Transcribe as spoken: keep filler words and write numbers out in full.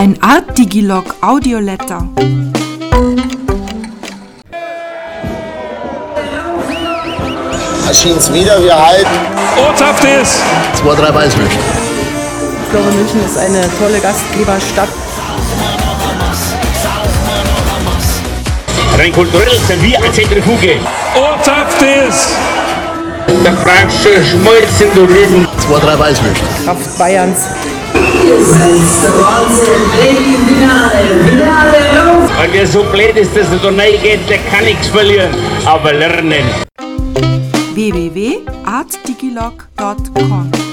Ein Art Digilog Audioletta. Erschien es wieder, wir halten. Ortshaft ist! zwei drei Weißwürste. Ich glaube, München ist eine tolle Gastgeberstadt. Rein kulturell sind wir eine Zentrifuge. Ortshaft ist! Der Französische Schmolzen, du Rüben. zwei drei Weißwürste. Kraft Bayerns. Weil wer so blöd ist, dass er da reingeht, der kann nichts verlieren, aber lernen. w w w punkt art digilog punkt com